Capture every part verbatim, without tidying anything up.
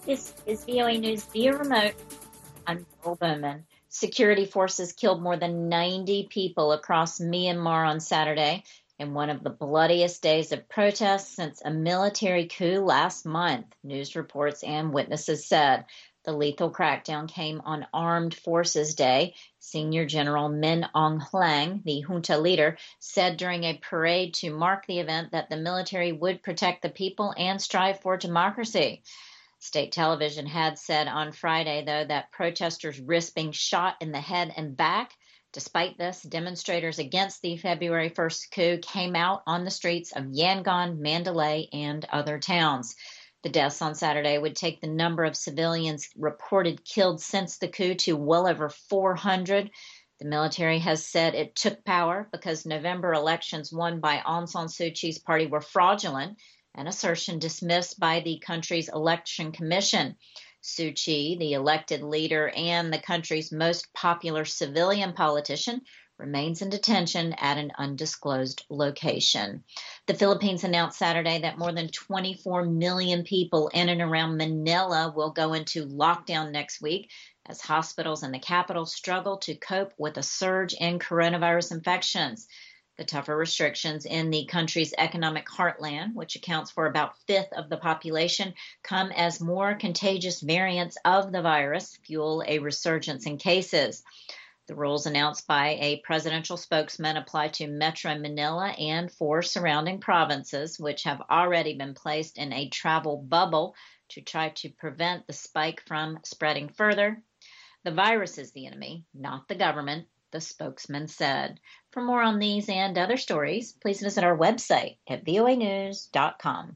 This is V O A News via remote. I'm Laurel Bowman. Security forces killed more than ninety people across Myanmar on Saturday in one of the bloodiest days of protests since a military coup last month, news reports and witnesses said. The lethal crackdown came on Armed Forces Day. Senior General Min Aung Hlaing, the junta leader, said during a parade to mark the event that the military would protect the people and strive for democracy. State television had said on Friday, though, that protesters risked being shot in the head and back. Despite this, demonstrators against the February first coup came out on the streets of Yangon, Mandalay, and other towns. The deaths on Saturday would take the number of civilians reported killed since the coup to well over four hundred. The military has said it took power because November elections won by Aung San Suu Kyi's party were fraudulent, an assertion dismissed by the country's election commission. Suu Kyi, the elected leader and the country's most popular civilian politician, remains in detention at an undisclosed location. The Philippines announced Saturday that more than twenty-four million people in and around Manila will go into lockdown next week as hospitals in the capital struggle to cope with a surge in coronavirus infections. The tougher restrictions in the country's economic heartland, which accounts for about a fifth of the population, come as more contagious variants of the virus fuel a resurgence in cases. The rules announced by a presidential spokesman apply to Metro Manila and four surrounding provinces, which have already been placed in a travel bubble to try to prevent the spike from spreading further. The virus is the enemy, not the government, the spokesman said. For more on these and other stories, please visit our website at V O A news dot com.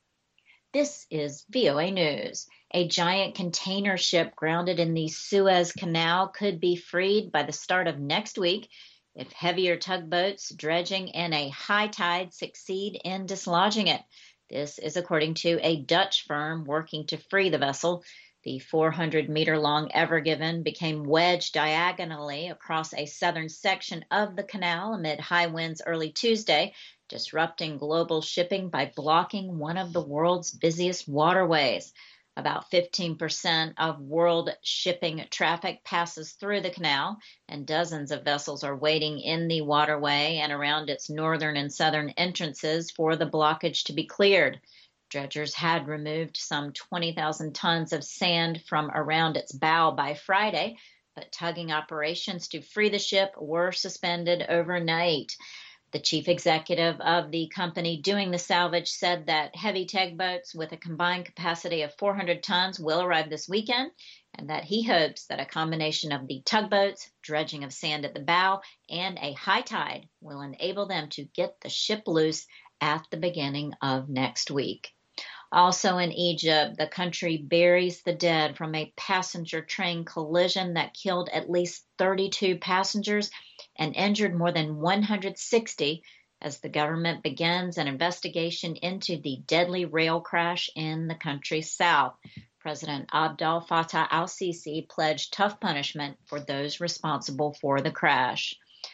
This is V O A News. A giant container ship grounded in the Suez Canal could be freed by the start of next week if heavier tugboats, dredging, and a high tide succeed in dislodging it. This is according to a Dutch firm working to free the vessel. The four hundred meter long Ever Given became wedged diagonally across a southern section of the canal amid high winds early Tuesday, disrupting global shipping by blocking one of the world's busiest waterways. About fifteen percent of world shipping traffic passes through the canal, and dozens of vessels are waiting in the waterway and around its northern and southern entrances for the blockage to be cleared. Dredgers had removed some twenty thousand tons of sand from around its bow by Friday, but tugging operations to free the ship were suspended overnight. The chief executive of the company doing the salvage said that heavy tugboats with a combined capacity of four hundred tons will arrive this weekend, and that he hopes that a combination of the tugboats, dredging of sand at the bow, and a high tide will enable them to get the ship loose at the beginning of next week. Also in Egypt, the country buries the dead from a passenger train collision that killed at least thirty-two passengers and injured more than one hundred sixty as the government begins an investigation into the deadly rail crash in the country's south. President Abdel Fattah al-Sisi pledged tough punishment for those responsible for the crash.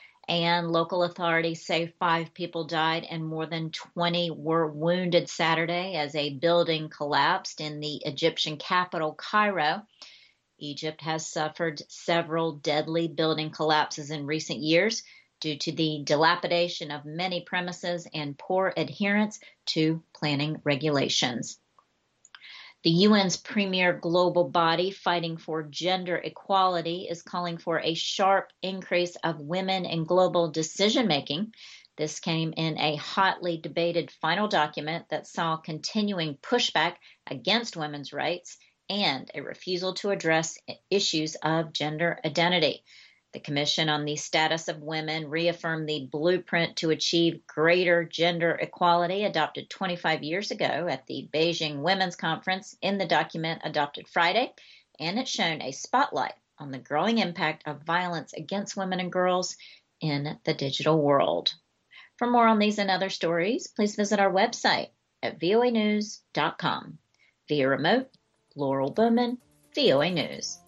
And local authorities say five people died and more than twenty were wounded Saturday as a building collapsed in the Egyptian capital, Cairo. Egypt has suffered several deadly building collapses in recent years due to the dilapidation of many premises and poor adherence to planning regulations. The U N's premier global body fighting for gender equality is calling for a sharp increase of women in global decision-making. This came in a hotly debated final document that saw continuing pushback against women's rights and a refusal to address issues of gender identity. The Commission on the Status of Women reaffirmed the blueprint to achieve greater gender equality adopted twenty-five years ago at the Beijing Women's Conference in the document adopted Friday, and it shone a spotlight on the growing impact of violence against women and girls in the digital world. For more on these and other stories, please visit our website at V O A news dot com. Via remote, Laurel Bowman, V O A News.